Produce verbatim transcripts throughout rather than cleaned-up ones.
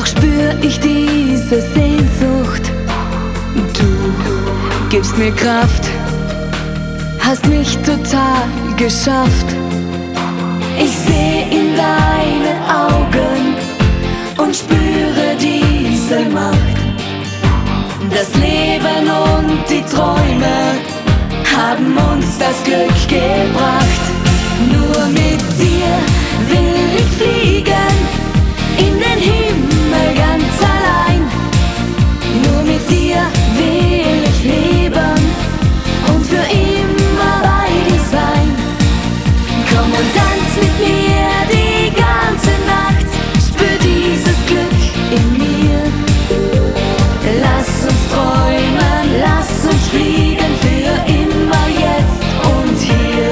spür ich diese Sehnsucht. Du gibst mir Kraft, hast mich total geschafft. Ich seh in deine Augen und spüre diese Macht. Das Leben und die Träume haben uns das Glück gebracht. Nur mit dir will ich fliegen, in den Himmel ganz allein. Nur mit dir will ich leben und für immer bei dir sein. Komm und tanz mit mir die ganze Nacht, spür dieses Glück in mir. Lass uns träumen, lass uns fliegen, für immer jetzt und hier.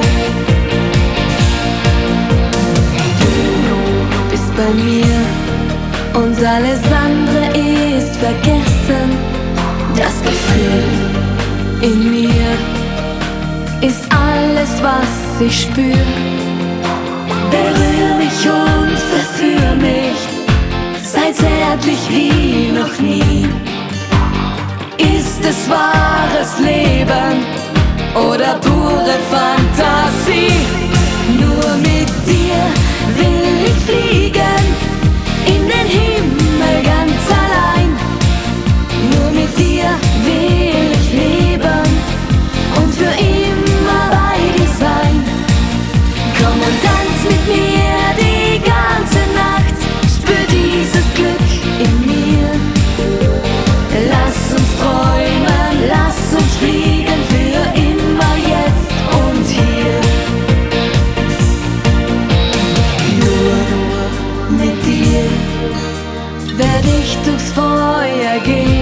Du bist bei mir und alles andere ist vergessen. Das Gefühl in mir ist alles, was ich spür. Berühr mich und verführ mich, sei zärtlich wie noch nie. Ist es wahres Leben oder pure Fantasie? Nur mit dir will ich fliegen, in den Himmel ganz allein. Nur mit dir will ich leben und für immer bei dir sein. Komm und tanz mit mir die ganze Nacht, spür dieses Glück in mir. Lass uns träumen, lass uns fliegen, für immer jetzt und hier. Nur mit dir werd ich durchs Feuer gehen.